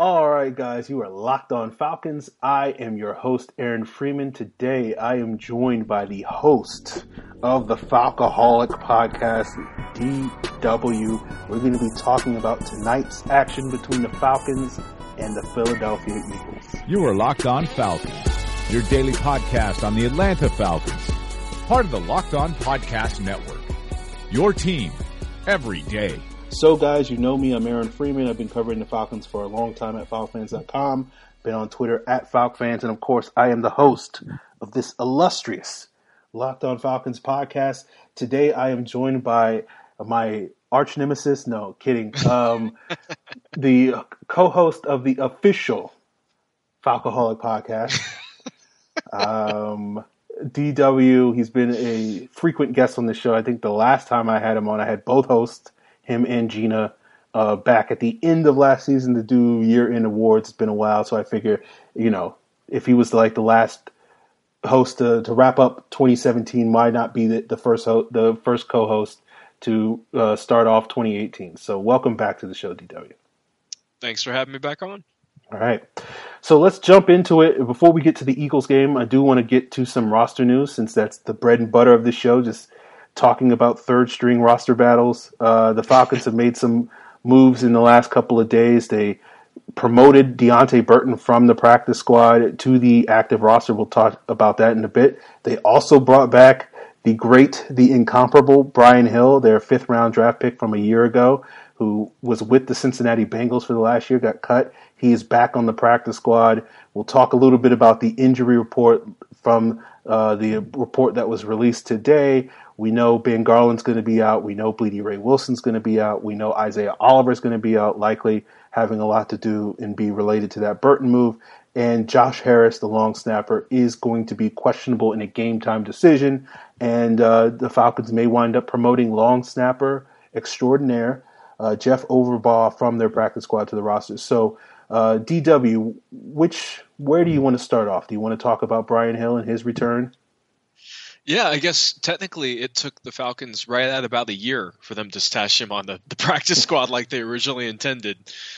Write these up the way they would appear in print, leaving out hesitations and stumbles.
All right, guys, you are locked on Falcons. I am your host, Aaron Freeman. Today, I am joined by the host of the Falcoholic podcast, DW. We're going to be talking about tonight's action between the Falcons and the Philadelphia Eagles. You are Locked On Falcons, your daily podcast on the Atlanta Falcons, part of the Locked On Podcast Network. Your team every day. So, guys, you know me. I'm Aaron Freeman. I've been covering the Falcons for a long time at FalcFans.com. Been on Twitter at FalcFans. And, of course, I am the host of this illustrious Locked On Falcons podcast. Today, I am joined by my arch nemesis. No, kidding. The co-host of the official Falcoholic podcast. DW, he's been a frequent guest on the show. I think the last time I had him on, I had both hosts, him and Gina, back at the end of last season to do year-end awards. It's been a while, so I figure, if he was like the last host to wrap up 2017, why not be the first co-host to start off 2018? So welcome back to the show, DW. Thanks for having me back on. All right. So let's jump into it. Before we get to the Eagles game, I do want to get to some roster news since that's the bread and butter of the show, just talking about third-string roster battles. The Falcons have made some moves in the last couple of days. They promoted Deontay Burton from the practice squad to the active roster. We'll talk about that in a bit. They also brought back the great, the incomparable Brian Hill, their fifth-round draft pick from a year ago, who was with the Cincinnati Bengals for the last year, got cut. He is back on the practice squad. We'll talk a little bit about the injury report from the report that was released today. We know Ben Garland's going to be out. We know Bleedy Ray Wilson's going to be out. We know Isaiah Oliver's going to be out, likely having a lot to do and be related to that Burton move. And Josh Harris, the long snapper, is going to be questionable in a game-time decision. And the Falcons may wind up promoting long snapper extraordinaire Jeff Overbaugh from their practice squad to the roster. So, DW, where do you want to start off? Do you want to talk about Brian Hill and his return? Yeah, I guess technically it took the Falcons right at about a year for them to stash him on the practice squad like they originally intended.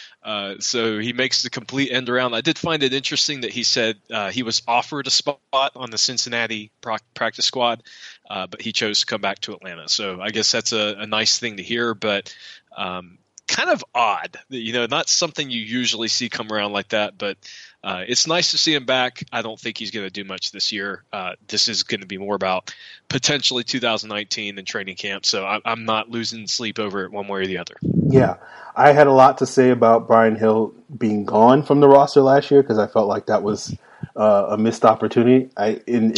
So he makes the complete end around. I did find it interesting that he said he was offered a spot on the Cincinnati practice squad, but he chose to come back to Atlanta. So I guess that's a nice thing to hear, but kind of odd. Not something you usually see come around like that, but it's nice to see him back. I don't think he's going to do much this year. This is going to be more about potentially 2019 and training camp, so I'm not losing sleep over it one way or the other. Yeah, I had a lot to say about Brian Hill being gone from the roster last year because I felt like that was a missed opportunity. I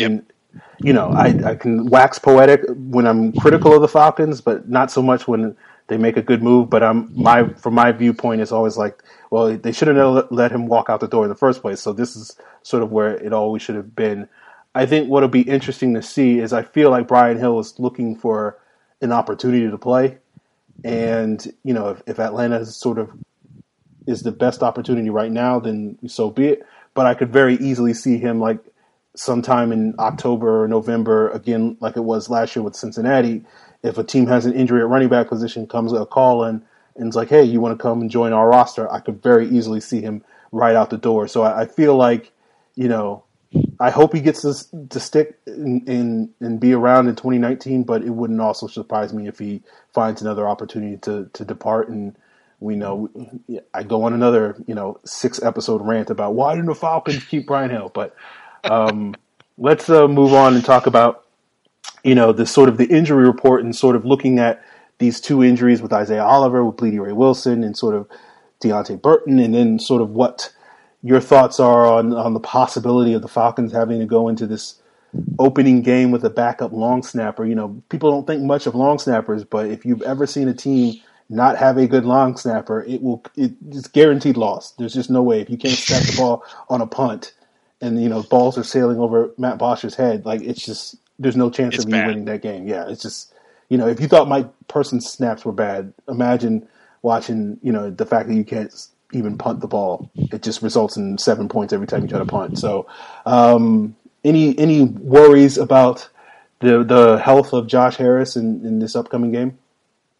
can wax poetic when I'm critical of the Falcons, but not so much when they make a good move. But from my viewpoint, it's always like, well, they should have never let him walk out the door in the first place. So this is sort of where it always should have been. I think what'll be interesting to see is I feel like Brian Hill is looking for an opportunity to play. And, if Atlanta is the best opportunity right now, then so be it. But I could very easily see him like sometime in October or November, again, like it was last year with Cincinnati. If a team has an injury at running back position, comes a call and it's like, hey, you want to come and join our roster? I could very easily see him right out the door. So I feel like, I hope he gets to stick and be around in 2019, but it wouldn't also surprise me if he finds another opportunity to depart. And I go on another, 6-episode rant about why didn't the Falcons keep Brian Hill? But let's move on and talk about, the sort of the injury report and sort of looking at these two injuries with Isaiah Oliver, with Bleedy Ray Wilson, and sort of Deontay Burton, and then sort of what your thoughts are on the possibility of the Falcons having to go into this opening game with a backup long snapper. People don't think much of long snappers, but if you've ever seen a team not have a good long snapper, it's guaranteed loss. There's just no way. If you can't snap the ball on a punt and, balls are sailing over Matt Bosch's head, like it's just, there's no chance of you winning that game. Yeah, it's just, if you thought Mike Person's snaps were bad, imagine watching, the fact that you can't even punt the ball. It just results in 7 points every time you try to punt. So, any worries about the health of Josh Harris in this upcoming game?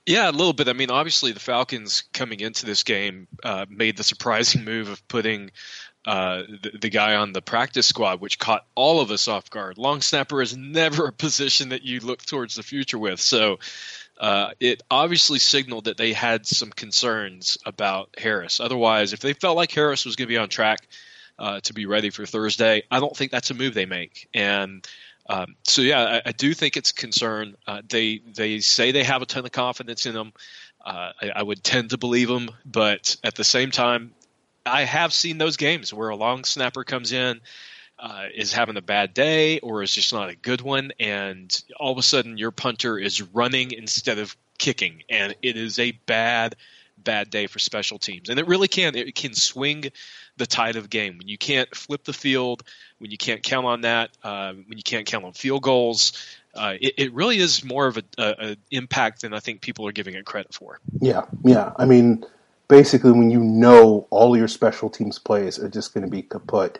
Yeah, a little bit. I mean, obviously the Falcons coming into this game made the surprising move of putting the guy on the practice squad, which caught all of us off guard. Long snapper is never a position that you look towards the future with. So it obviously signaled that they had some concerns about Harris. Otherwise, if they felt like Harris was going to be on track to be ready for Thursday, I don't think that's a move they make. And so, yeah, I do think it's a concern. They say they have a ton of confidence in him. I would tend to believe them, but at the same time, I have seen those games where a long snapper comes in, is having a bad day or is just not a good one, and all of a sudden your punter is running instead of kicking, and it is a bad day for special teams. And it can swing the tide of game when you can't flip the field, when you can't count on that, when you can't count on field goals. It really is more of a impact than I think people are giving it credit for. Yeah. I mean, basically, when you know all your special teams plays are just going to be kaput,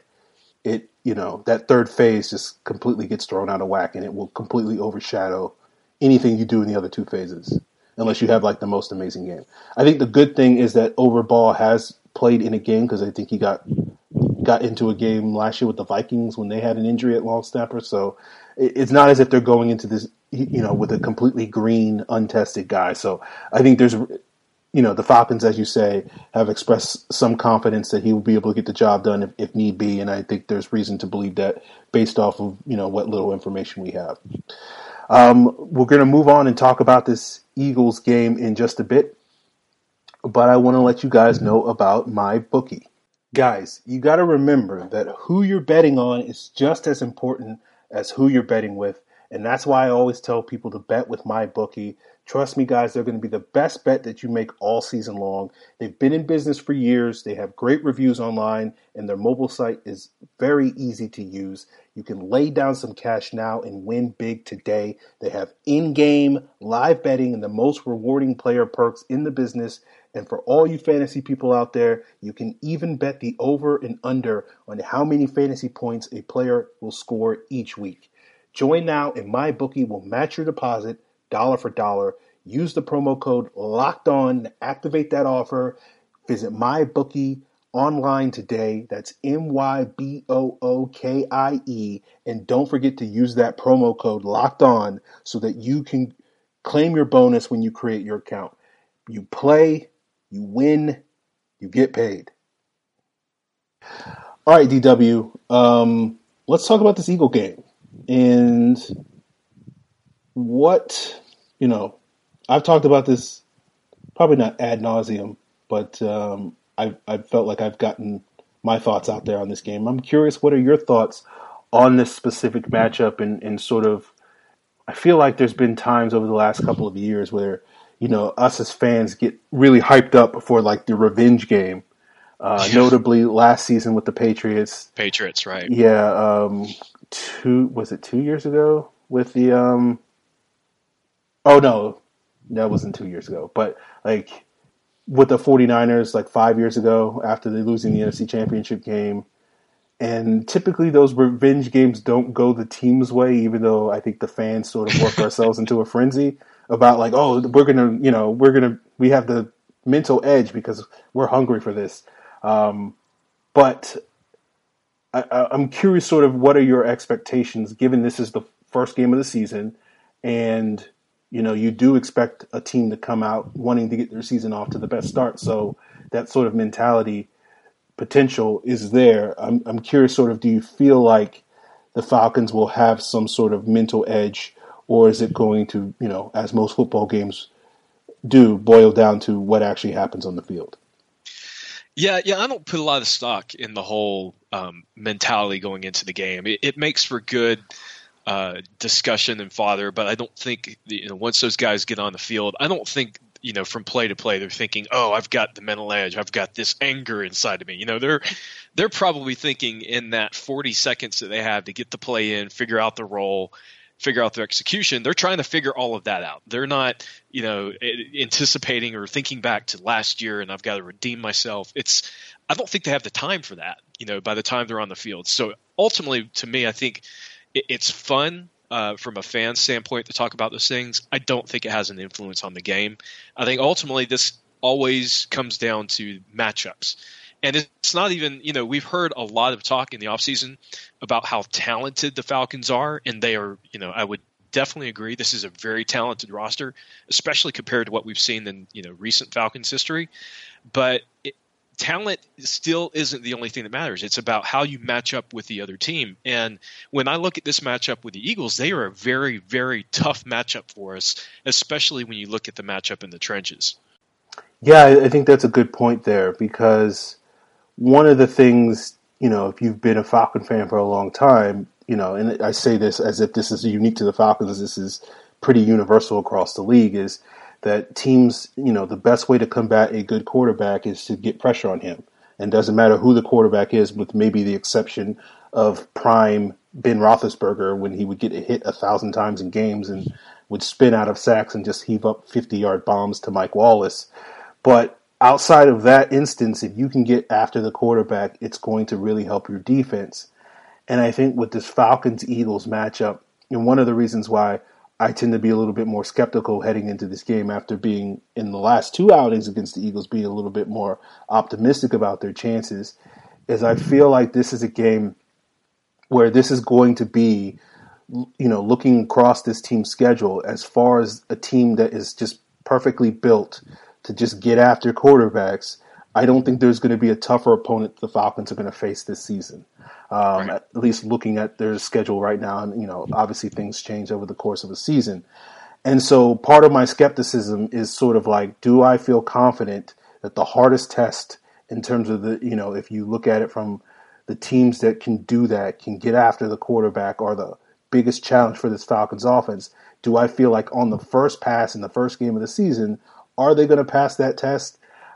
that third phase just completely gets thrown out of whack, and it will completely overshadow anything you do in the other two phases, unless you have like the most amazing game. I think the good thing is that Overball has played in a game, because I think he got into a game last year with the Vikings when they had an injury at long snapper. So it's not as if they're going into this, with a completely green, untested guy. So I think there's, the Falcons, as you say, have expressed some confidence that he will be able to get the job done if need be. And I think there's reason to believe that based off of, what little information we have. We're going to move on and talk about this Eagles game in just a bit. But I want to let you guys know about MyBookie. Guys, you got to remember that who you're betting on is just as important as who you're betting with. And that's why I always tell people to bet with MyBookie. Trust me, guys, they're going to be the best bet that you make all season long. They've been in business for years. They have great reviews online, and their mobile site is very easy to use. You can lay down some cash now and win big today. They have in-game live betting and the most rewarding player perks in the business. And for all you fantasy people out there, you can even bet the over and under on how many fantasy points a player will score each week. Join now, and MyBookie will match your deposit dollar for dollar. Use the promo code LOCKEDON to activate that offer. Visit MyBookie online today. That's MyBookie. And don't forget to use that promo code LOCKEDON so that you can claim your bonus when you create your account. You play, you win, you get paid. All right, DW. Let's talk about this Eagle game. And what, I've talked about this probably not ad nauseum, but I felt like I've gotten my thoughts out there on this game. I'm curious, what are your thoughts on this specific matchup and sort of, I feel like there's been times over the last couple of years where, us as fans get really hyped up for like the revenge game. Notably last season with the Patriots. Patriots, right. Yeah. 2 years ago with the, oh no, that wasn't 2 years ago, but like with the 49ers, like 5 years ago after they losing the NFC Championship game. And typically those revenge games don't go the team's way, even though I think the fans sort of work ourselves into a frenzy about like, oh, we have the mental edge because we're hungry for this. But I'm curious sort of what are your expectations given this is the first game of the season and, you do expect a team to come out wanting to get their season off to the best start. So that sort of mentality potential is there. I'm curious sort of, do you feel like the Falcons will have some sort of mental edge, or is it going to, as most football games do, boil down to what actually happens on the field? Yeah, I don't put a lot of stock in the whole mentality going into the game. It makes for good discussion and fodder, but I don't think once those guys get on the field, I don't think from play to play they're thinking, oh, I've got the mental edge, I've got this anger inside of me. They're probably thinking in that 40 seconds that they have to get the play in, figure out the role, figure out their execution. They're trying to figure all of that out. They're not, anticipating or thinking back to last year and I've got to redeem myself. I don't think they have the time for that, by the time they're on the field. So ultimately, to me, I think it's fun from a fan standpoint to talk about those things, I don't think it has an influence on the game. I think ultimately this always comes down to matchups. And it's not even, we've heard a lot of talk in the offseason about how talented the Falcons are, and they are, I would definitely agree. This is a very talented roster, especially compared to what we've seen in, recent Falcons history. But talent still isn't the only thing that matters. It's about how you match up with the other team. And when I look at this matchup with the Eagles, they are a very, very tough matchup for us, especially when you look at the matchup in the trenches. Yeah, I think that's a good point there, because one of the things, if you've been a Falcon fan for a long time, and I say this as if this is unique to the Falcons, this is pretty universal across the league, is that teams, the best way to combat a good quarterback is to get pressure on him. And it doesn't matter who the quarterback is, with maybe the exception of prime Ben Roethlisberger, when he would get hit 1,000 times in games and would spin out of sacks and just heave up 50-yard bombs to Mike Wallace. But outside of that instance, if you can get after the quarterback, it's going to really help your defense. And I think with this Falcons-Eagles matchup, and one of the reasons why I tend to be a little bit more skeptical heading into this game after being in the last two outings against the Eagles, being a little bit more optimistic about their chances, is I feel like this is a game where this is going to be, looking across this team's schedule, as far as a team that is just perfectly built to just get after quarterbacks, I don't think there's going to be a tougher opponent the Falcons are going to face this season. Right. At least looking at their schedule right now, and obviously things change over the course of a season. And so part of my skepticism is sort of like, do I feel confident that the hardest test in terms of the, if you look at it from the teams that can do that, can get after the quarterback, are the biggest challenge for this Falcons offense? Do I feel like on the first pass in the first game of the season, are they going to pass that test?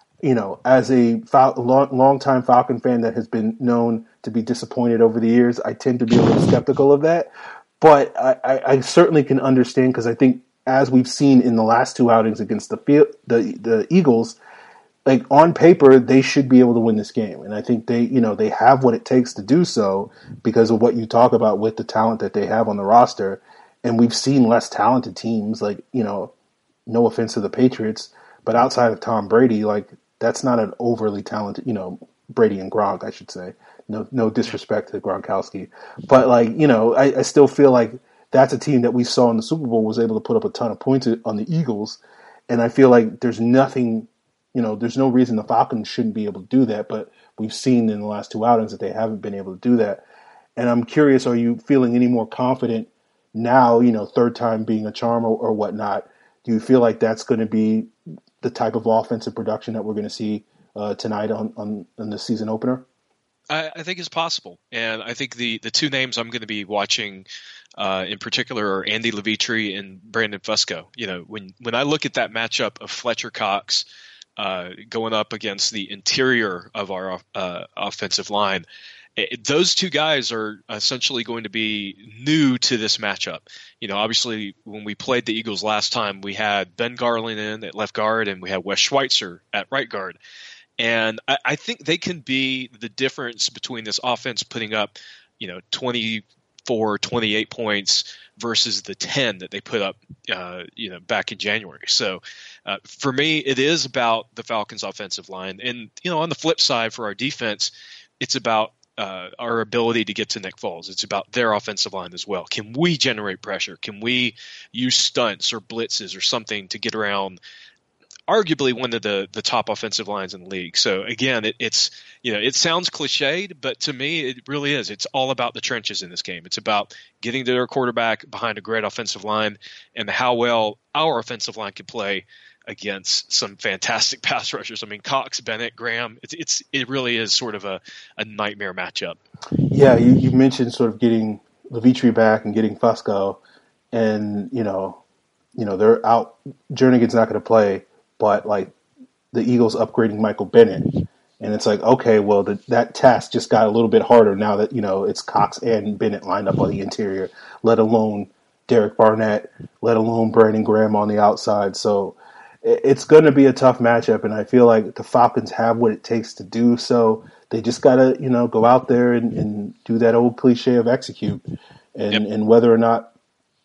As a long-time Falcon fan that has been known to be disappointed over the years, I tend to be a little skeptical of that. But I certainly can understand, because I think, as we've seen in the last two outings against the Eagles, like on paper, they should be able to win this game. And I think they have what it takes to do so, because of what you talk about with the talent that they have on the roster. And we've seen less talented teams, like, no offense to the Patriots, but outside of Tom Brady, like, that's not an overly talented, Brady and Gronk, I should say. No disrespect to Gronkowski. But, like, I still feel like that's a team that we saw in the Super Bowl was able to put up a ton of points on the Eagles. And I feel like there's nothing, there's no reason the Falcons shouldn't be able to do that. But we've seen in the last two outings that they haven't been able to do that. And I'm curious, are you feeling any more confident now, third time being a charm or whatnot? Do you feel like that's going to be the type of offensive production that we're going to see tonight on the season opener? I think it's possible. And I think the two names I'm going to be watching in particular are Andy Levitre and Brandon Fusco. When I look at that matchup of Fletcher Cox going up against the interior of our offensive line, those two guys are essentially going to be new to this matchup. Obviously, when we played the Eagles last time, we had Ben Garland in at left guard, and we had Wes Schweitzer at right guard. And I think they can be the difference between this offense putting up, 24, 28 points versus the 10 that they put up, back in January. So for me, it is about the Falcons' offensive line. And, on the flip side for our defense, it's about our ability to get to Nick Foles. It's about their offensive line as well. Can we generate pressure? Can we use stunts or blitzes or something to get around arguably one of the top offensive lines in the league? So again, it sounds cliched, but to me, it really is. It's all about the trenches in this game. It's about getting to their quarterback behind a great offensive line and how well our offensive line can play against some fantastic pass rushers. I mean, Cox, Bennett, Graham, it really is sort of a nightmare matchup. Yeah, you mentioned sort of getting Levitre back and getting Fusco, and they're out. Jernigan's not going to play, but like the Eagles upgrading Michael Bennett, and it's like, okay, well that task just got a little bit harder now that it's Cox and Bennett lined up on the interior, let alone Derek Barnett, let alone Brandon Graham on the outside. So it's going to be a tough matchup, and I feel like the Falcons have what it takes to do so. They just got to, go out there and do that old cliche of execute. And whether or not,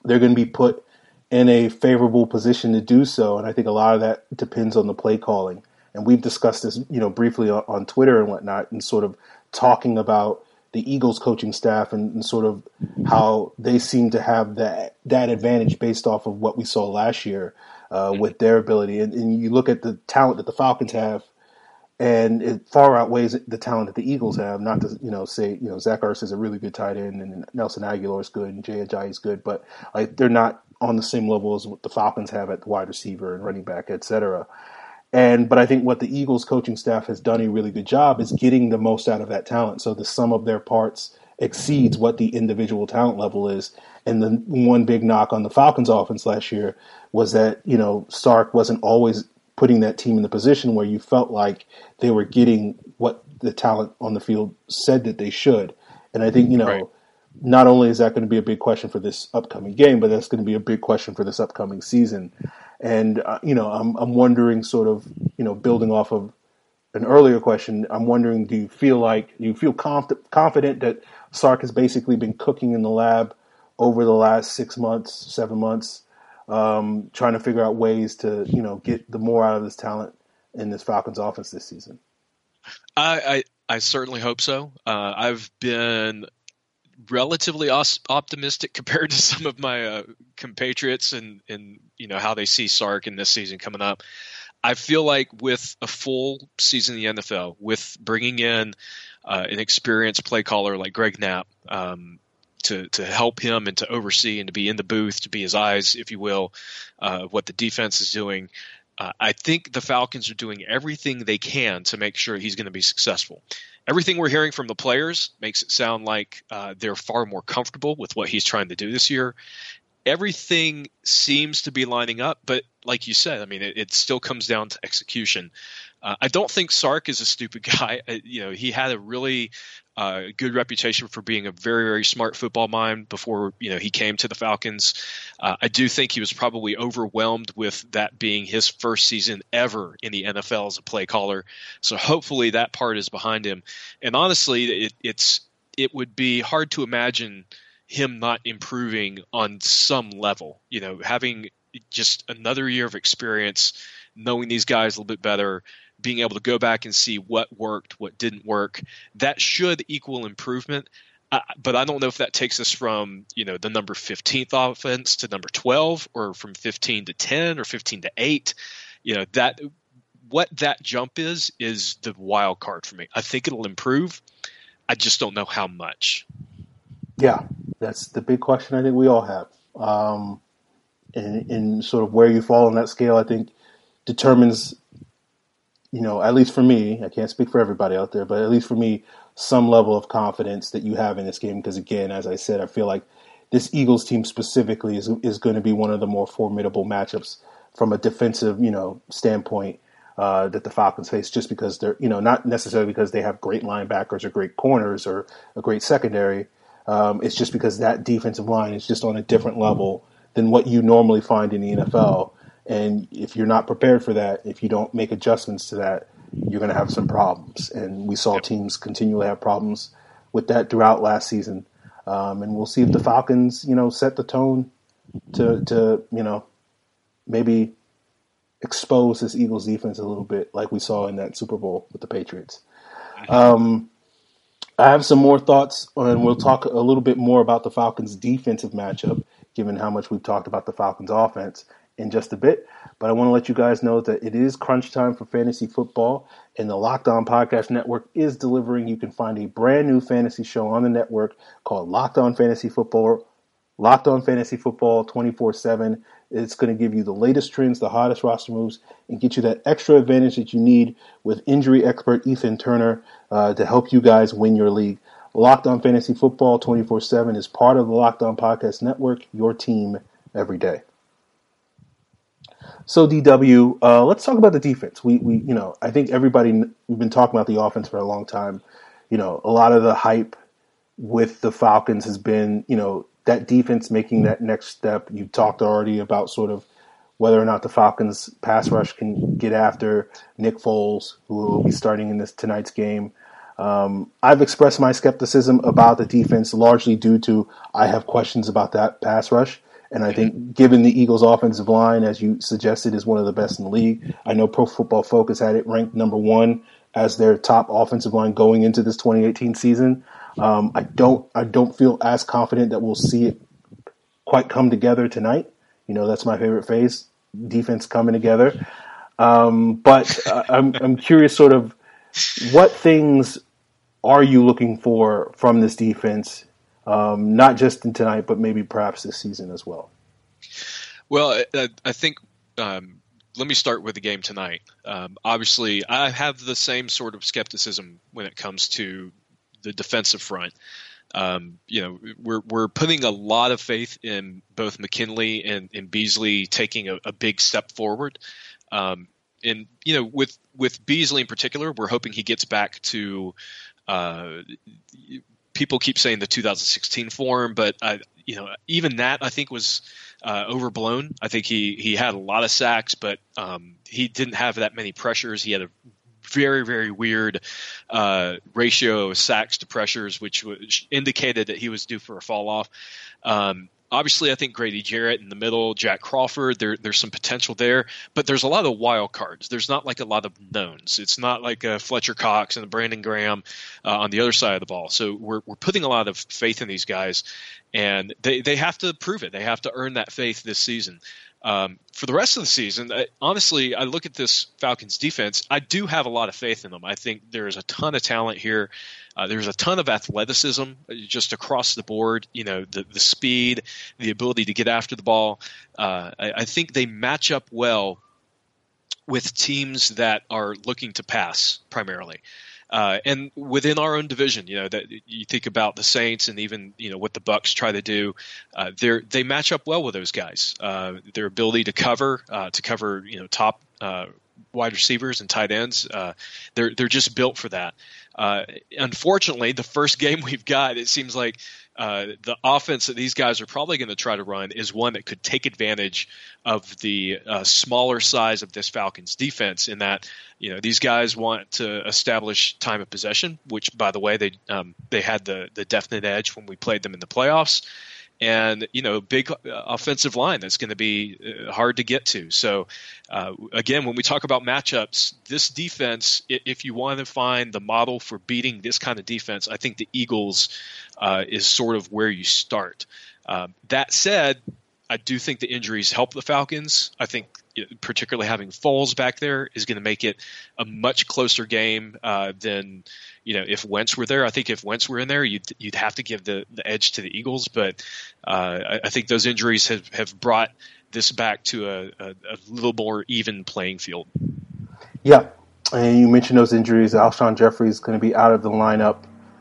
they're going to be put in a favorable position to do so. And I think a lot of that depends on the play calling. And we've discussed this, briefly on Twitter and whatnot, and sort of talking about the Eagles coaching staff and sort of how they seem to have that advantage based off of what we saw last year with their ability. And you look at the talent that the Falcons have, and it far outweighs the talent that the Eagles have. Not to say Zach Ertz is a really good tight end, and Nelson Aguilar is good, and Jay Ajayi is good, but like they're not on the same level as what the Falcons have at the wide receiver and running back, et cetera. But I think what the Eagles coaching staff has done a really good job is getting the most out of that talent. So the sum of their parts exceeds what the individual talent level is. And the one big knock on the Falcons offense last year was that, Sark wasn't always putting that team in the position where you felt like they were getting what the talent on the field said that they should. And I think, Right. Not only is that going to be a big question for this upcoming game, but that's going to be a big question for this upcoming season. And, I'm wondering sort of, building off of an earlier question, I'm wondering, do you feel confident that Sark has basically been cooking in the lab over the last 6 months, 7 months, trying to figure out ways to, get the more out of this talent in this Falcons offense this season? I certainly hope so. I've been relatively optimistic compared to some of my compatriots and how they see Sark in this season coming up. I feel like with a full season in the NFL, with bringing in an experienced play caller like Greg Knapp to help him and to oversee and to be in the booth, to be his eyes, if you will, what the defense is doing, I think the Falcons are doing everything they can to make sure he's going to be successful. Everything we're hearing from the players makes it sound like they're far more comfortable with what he's trying to do this year. Everything seems to be lining up, but like you said, I mean, it still comes down to execution. I don't think Sark is a stupid guy. He had a really good reputation for being a very, very smart football mind before he came to the Falcons. I do think he was probably overwhelmed with that being his first season ever in the NFL as a play caller. So hopefully that part is behind him. And honestly, it would be hard to imagine him not improving on some level. Having just another year of experience, knowing these guys a little bit better, being able to go back and see what worked, what didn't work, that should equal improvement. But I don't know if that takes us from, the number 15th offense to number 12, or from 15 to 10 or 15 to 8. What that jump is the wild card for me. I think it'll improve. I just don't know how much. Yeah, that's the big question I think we all have. And sort of where you fall on that scale, I think, determines, at least for me, I can't speak for everybody out there, but at least for me, some level of confidence that you have in this game. Because again, as I said, I feel like this Eagles team specifically is going to be one of the more formidable matchups from a defensive, standpoint that the Falcons face, just because they're, not necessarily because they have great linebackers or great corners or a great secondary. It's just because that defensive line is just on a different level than what you normally find in the NFL. And if you're not prepared for that, if you don't make adjustments to that, you're going to have some problems. And we saw teams continually have problems with that throughout last season. And we'll see if the Falcons, set the tone to maybe expose this Eagles defense a little bit like we saw in that Super Bowl with the Patriots. I have some more thoughts, and we'll talk a little bit more about the Falcons' defensive matchup, given how much we've talked about the Falcons' offense in just a bit. But I want to let you guys know that it is crunch time for fantasy football, and the Locked On Podcast Network is delivering. You can find a brand new fantasy show on the network called Locked On Fantasy Football. Locked On Fantasy Football 24/7. It's going to give you the latest trends, the hottest roster moves, and get you that extra advantage that you need with injury expert Ethan Turner to help you guys win your league. Locked On Fantasy Football 24/7 is part of the Locked On Podcast Network, your team every day. So, DW, let's talk about the defense. I think we've been talking about the offense for a long time. A lot of the hype with the Falcons has been, that defense making that next step. You talked already about sort of whether or not the Falcons pass rush can get after Nick Foles, who will be starting in tonight's game. I've expressed my skepticism about the defense largely due to I have questions about that pass rush. And I think given the Eagles' offensive line, as you suggested, is one of the best in the league. I know Pro Football Focus had it ranked number 1 as their top offensive line going into this 2018 season. I don't feel as confident that we'll see it quite come together tonight. That's my favorite phase, defense coming together. But I'm curious, sort of, what things are you looking for from this defense, not just in tonight, but maybe perhaps this season as well? Well, I think let me start with the game tonight. Obviously, I have the same sort of skepticism when it comes to the defensive front. We're putting a lot of faith in both McKinley and Beasley taking a big step forward. And with Beasley in particular, we're hoping he gets back to. People keep saying the 2016 form, but even that I think was overblown. I think he had a lot of sacks, but he didn't have that many pressures. He had a very, very weird ratio of sacks to pressures, which indicated that he was due for a fall off. Obviously, I think Grady Jarrett in the middle, Jack Crawford, there's some potential there, but there's a lot of wild cards. There's not like a lot of knowns. It's not like Fletcher Cox and Brandon Graham on the other side of the ball. So we're putting a lot of faith in these guys, and they have to prove it. They have to earn that faith this season. For the rest of the season, honestly, I look at this Falcons defense. I do have a lot of faith in them. I think there's a ton of talent here. There's a ton of athleticism just across the board. The speed, the ability to get after the ball. I think they match up well with teams that are looking to pass primarily. And within our own division, that you think about the Saints and even what the Bucs try to do, they match up well with those guys. Their ability to cover top wide receivers and tight ends, they're just built for that. Unfortunately, the first game we've got, it seems like the offense that these guys are probably going to try to run is one that could take advantage of the smaller size of this Falcons defense, in that these guys want to establish time of possession, which, by the way, they had the definite edge when we played them in the playoffs. And, big offensive line that's going to be hard to get to. So, again, when we talk about matchups, this defense, if you want to find the model for beating this kind of defense, I think the Eagles is sort of where you start. That said, I do think the injuries help the Falcons. I think particularly having Foles back there is going to make it a much closer game than if Wentz were there. I think if Wentz were in there, you'd have to give the edge to the Eagles. But I think those injuries have brought this back to a little more even playing field. Yeah, and you mentioned those injuries. Alshon Jeffrey is going to be out of the lineup.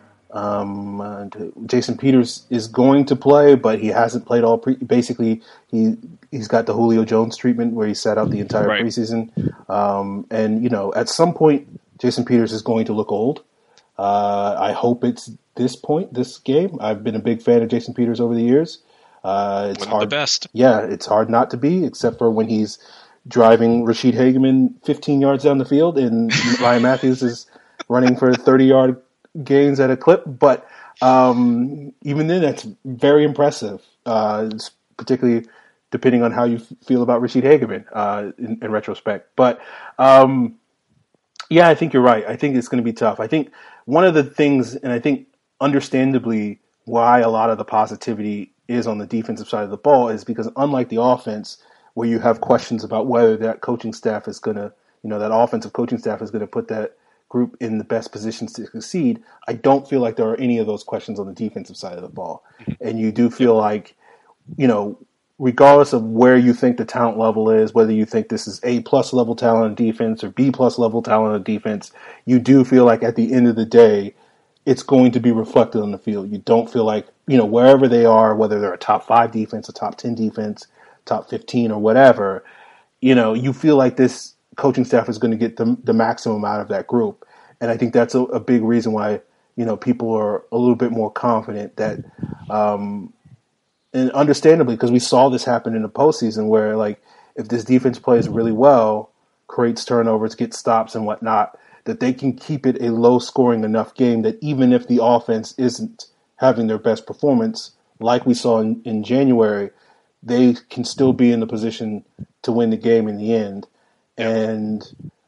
Jason Peters is going to play, but he hasn't played all basically, he's got the Julio Jones treatment where he sat out the entire preseason. And at some point, Jason Peters is going to look old. I hope it's this game. I've been a big fan of Jason Peters over the years. It's one of the best. Yeah, it's hard not to be, except for when he's driving Rashid Hageman 15 yards down the field and Ryan Matthews is running for 30-yard gains at a clip. But even then, that's very impressive, particularly depending on how you feel about Rashid Hageman in retrospect. But yeah, I think you're right. I think it's going to be tough. I think one of the things, and I think understandably why a lot of the positivity is on the defensive side of the ball, is because unlike the offense, where you have questions about whether that coaching staff is going to, that offensive coaching staff is going to put that group in the best positions to succeed, I don't feel like there are any of those questions on the defensive side of the ball. And you do feel like, regardless of where you think the talent level is, whether you think this is A+ level talent on defense or B+ level talent on defense, you do feel like at the end of the day, it's going to be reflected on the field. You don't feel like, wherever they are, whether they're a top 5 defense, a top 10 defense, top 15 or whatever, you feel like this coaching staff is going to get the maximum out of that group. And I think that's a big reason why, people are a little bit more confident that, and understandably, because we saw this happen in the postseason where, like, if this defense plays really well, creates turnovers, gets stops and whatnot, that they can keep it a low-scoring enough game that even if the offense isn't having their best performance, like we saw in January, they can still be in the position to win the game in the end. And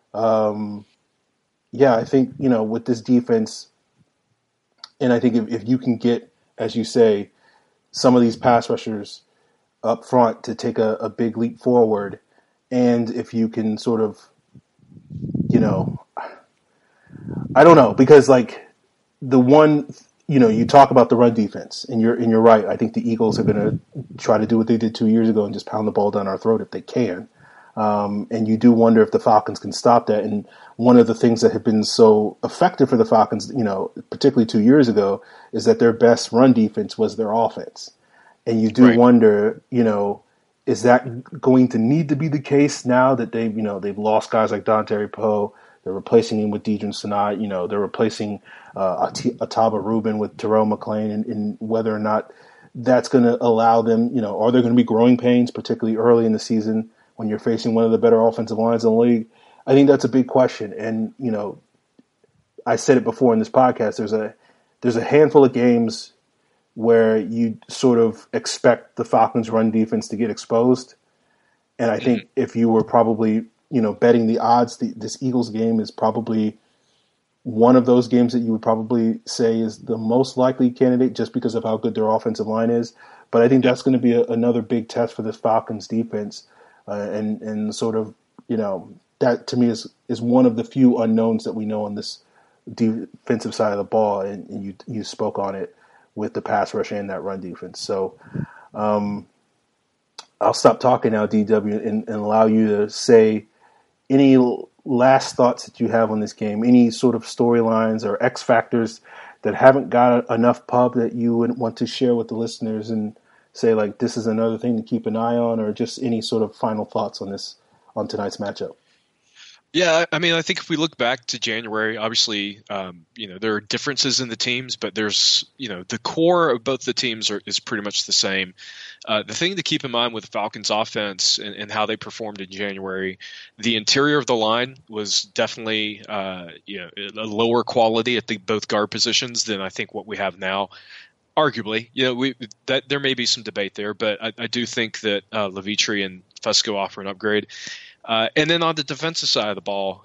I think, with this defense, and I think if you can get, as you say, some of these pass rushers up front to take a big leap forward, and if you can sort of, I don't know, because like the one, you talk about the run defense, and you're right. I think the Eagles are going to try to do what they did 2 years ago and just pound the ball down our throat if they can. And you do wonder if the Falcons can stop that. And one of the things that have been so effective for the Falcons, particularly 2 years ago, is that their best run defense was their offense. And you do wonder, is that going to need to be the case now that they've lost guys like Dontari Poe? They're replacing him with Deidre Sanat. They're replacing Ataba Rubin with Terrell McClain, and whether or not that's going to allow them, are there going to be growing pains, particularly early in the season when you're facing one of the better offensive lines in the league? I think that's a big question. And, I said it before in this podcast, there's a handful of games where you sort of expect the Falcons' run defense to get exposed. And I think if you were probably, betting the odds, this Eagles game is probably one of those games that you would probably say is the most likely candidate just because of how good their offensive line is. But I think that's going to be another big test for this Falcons defense. And sort of, that to me is one of the few unknowns that we know on this defensive side of the ball. And you spoke on it with the pass rush and that run defense. So I'll stop talking now, DW, and allow you to say any last thoughts that you have on this game, any sort of storylines or X factors that haven't got enough pub that you would want to share with the listeners and say, like, this is another thing to keep an eye on, or just any sort of final thoughts on tonight's matchup. Yeah, I mean, I think if we look back to January, obviously, there are differences in the teams, but there's, the core of both the teams is pretty much the same. The thing to keep in mind with the Falcons offense and how they performed in January, the interior of the line was definitely, a lower quality at both guard positions than I think what we have now. Arguably, there may be some debate there, but I do think that Levitri and Fesco offer an upgrade. And then on the defensive side of the ball,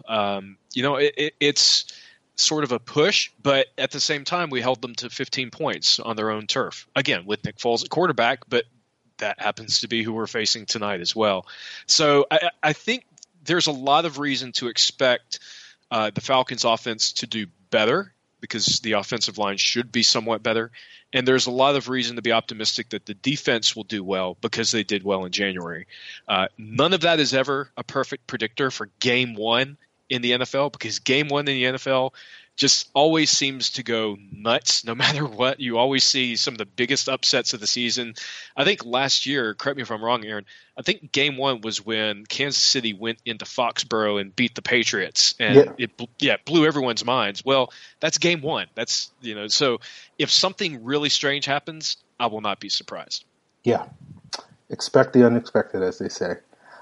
it's sort of a push, but at the same time, we held them to 15 points on their own turf. Again, with Nick Foles at quarterback, but that happens to be who we're facing tonight as well. So I think there's a lot of reason to expect the Falcons offense to do better because the offensive line should be somewhat better. And there's a lot of reason to be optimistic that the defense will do well because they did well in January. None of that is ever a perfect predictor for game one in the NFL because game one in the NFL just always seems to go nuts no matter what. You always see some of the biggest upsets of the season. I think last year, correct me if I'm wrong, Aaron, I think game one was when Kansas City went into Foxborough and beat the Patriots, and it blew everyone's minds. Well, that's game one. That's, so if something really strange happens, I will not be surprised. Yeah. Expect the unexpected, as they say.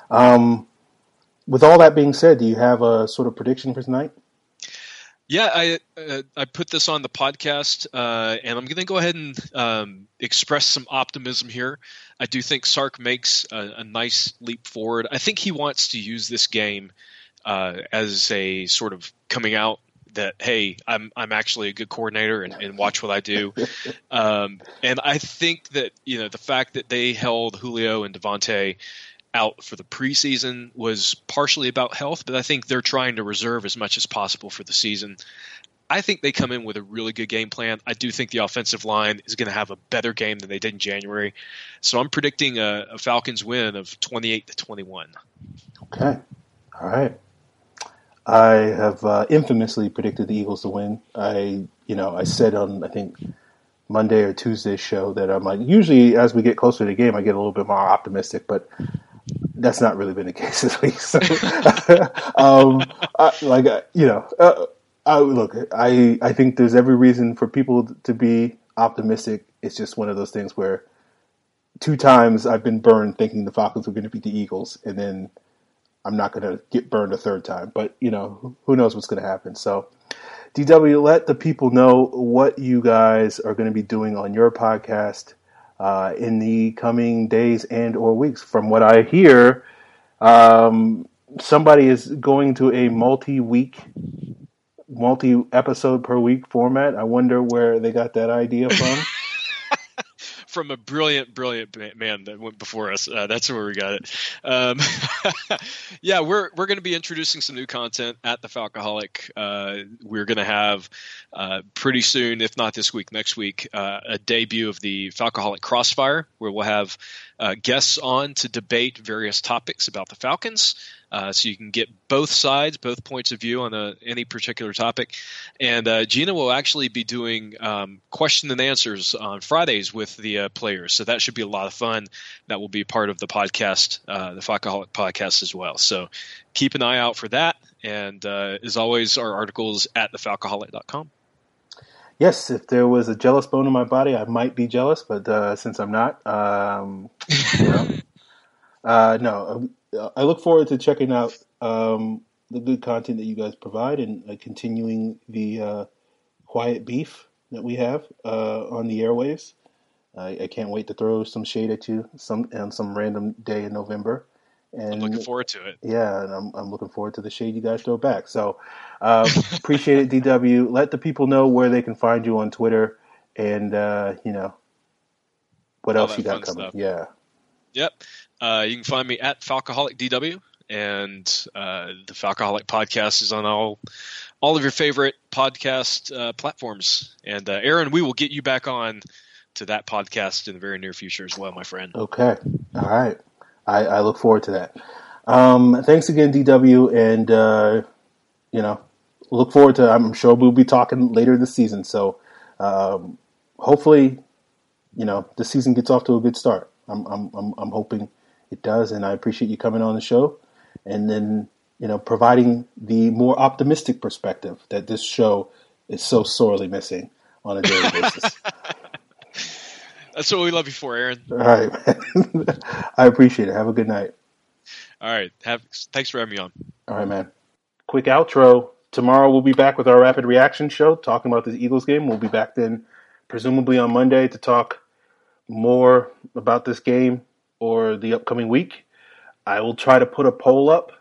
With all that being said, do you have a sort of prediction for tonight? Yeah, I put this on the podcast, and I'm going to go ahead and express some optimism here. I do think Sark makes a nice leap forward. I think he wants to use this game as a sort of coming out that, hey, I'm actually a good coordinator, and watch what I do. And I think that the fact that they held Julio and Devontae out for the preseason was partially about health, but I think they're trying to reserve as much as possible for the season. I think they come in with a really good game plan. I do think the offensive line is going to have a better game than they did in January. So I'm predicting a Falcons win of 28-21. Okay. All right. I have infamously predicted the Eagles to win. I said on, I think, Monday or Tuesday's show that I'm like, usually as we get closer to the game, I get a little bit more optimistic, but that's not really been the case this week. So, I think there's every reason for people to be optimistic. It's just one of those things where 2 times I've been burned thinking the Falcons were going to beat the Eagles, and then I'm not going to get burned a 3rd time. But, who knows what's going to happen. So, DW, let the people know what you guys are going to be doing on your podcast. in the coming days and or weeks. From what I hear, somebody is going to a multi-episode per week format. I wonder where they got that idea from. From a brilliant man that went before us. That's where we got it. Yeah, we're going to be introducing some new content at the Falcoholic. We're going to have pretty soon, if not this week, next week, a debut of the Falcoholic Crossfire, where we'll have guests on to debate various topics about the Falcons. So you can get both sides, both points of view on any particular topic. And Gina will actually be doing question and answers on Fridays with the players. So that should be a lot of fun. That will be part of the podcast, the Falcoholic podcast as well. So keep an eye out for that. And as always, our articles at thefalcoholic.com. Yes, if there was a jealous bone in my body, I might be jealous, but since I'm not, no. I look forward to checking out the good content that you guys provide and continuing the quiet beef that we have on the airwaves. I can't wait to throw some shade at you on some random day in November. And I'm looking forward to it. Yeah, and I'm looking forward to the shade you guys throw back. So appreciate it, DW. Let the people know where they can find you on Twitter and, what else you got coming. Stuff. Yeah. Yep. You can find me at Falcoholic DW, and the Falcoholic podcast is on all of your favorite podcast platforms. And Aaron, we will get you back on to that podcast in the very near future as well, my friend. Okay. All right. I look forward to that. Thanks again, DW, and look forward to. I'm sure we'll be talking later this season. So hopefully, the season gets off to a good start. I'm hoping it does, and I appreciate you coming on the show, and then providing the more optimistic perspective that this show is so sorely missing on a daily basis. That's what we love you for, Aaron. All right, man. I appreciate it. Have a good night. All right, thanks for having me on. All right, man. Quick outro. Tomorrow we'll be back with our Rapid Reaction show, talking about the Eagles game. We'll be back then, presumably on Monday, to talk more about this game or the upcoming week. I will try to put a poll up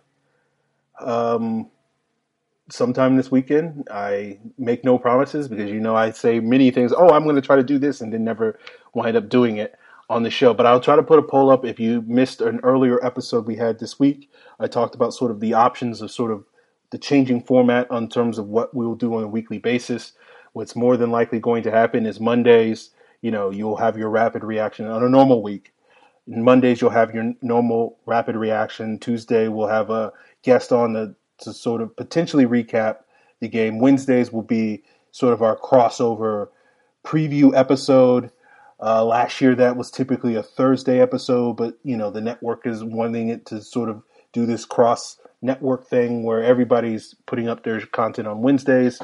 sometime this weekend. I make no promises because I say many things. Oh, I'm going to try to do this and then never wind up doing it on the show. But I'll try to put a poll up. If you missed an earlier episode we had this week, I talked about sort of the options of sort of the changing format in terms of what we will do on a weekly basis. What's more than likely going to happen is Mondays, you'll have your rapid reaction on a normal week. Mondays, you'll have your normal rapid reaction. Tuesday, we'll have a guest on to sort of potentially recap the game. Wednesdays will be sort of our crossover preview episode. Last year, that was typically a Thursday episode, but, the network is wanting it to sort of do this cross-network thing where everybody's putting up their content on Wednesdays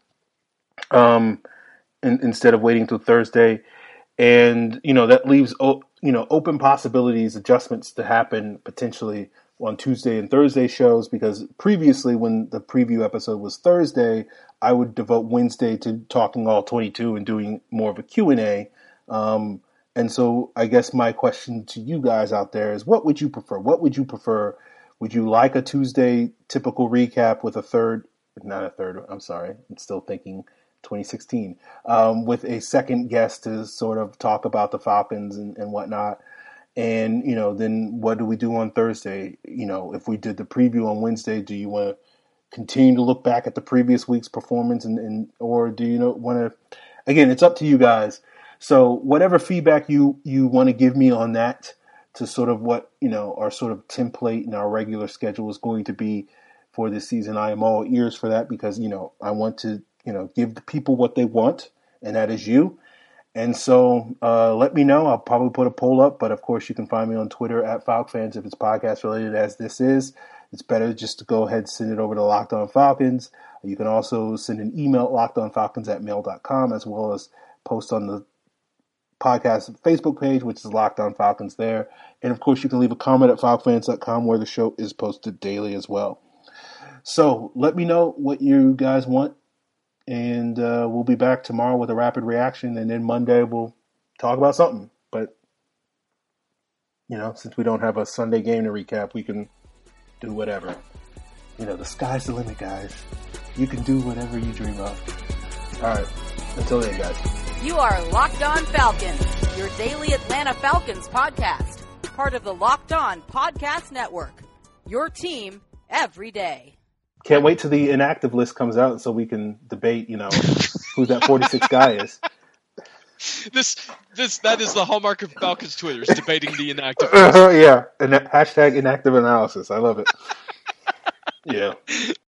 instead of waiting till Thursday. And, that leaves, open possibilities, adjustments to happen potentially on Tuesday and Thursday shows, because previously when the preview episode was Thursday, I would devote Wednesday to talking all 22 and doing more of a Q&A. And so I guess my question to you guys out there is, what would you prefer? Would you like a Tuesday typical recap with I'm still thinking 2016, with a second guest to sort of talk about the Falcons and whatnot? And, then what do we do on Thursday? If we did the preview on Wednesday, do you want to continue to look back at the previous week's performance or do you want to, again, it's up to you guys. So whatever feedback you want to give me on that to sort of what, our sort of template and our regular schedule is going to be for this season, I am all ears for that because, I want to, give the people what they want, and that is you. And so let me know. I'll probably put a poll up, but of course you can find me on Twitter at FalcFans if it's podcast related, as this is. It's better just to go ahead and send it over to Locked On Falcons. You can also send an email at lockedonfalcons@mail.com, as well as post on the podcast Facebook page, which is Locked On Falcons there. And of course you can leave a comment at falcfans.com, where the show is posted daily as well. So let me know what you guys want. And we'll be back tomorrow with a rapid reaction, and then Monday we'll talk about something. But since we don't have a Sunday game to recap, we can do whatever. The sky's the limit, guys. You can do whatever you dream of. All right. Until then, guys. You are Locked On Falcons, your daily Atlanta Falcons podcast. Part of the Locked On Podcast Network. Your team every day. Can't wait till the inactive list comes out so we can debate, who that 46 guy is. That is the hallmark of Falcons Twitter, is debating the inactive. Yeah, and #inactive analysis. I love it. Yeah.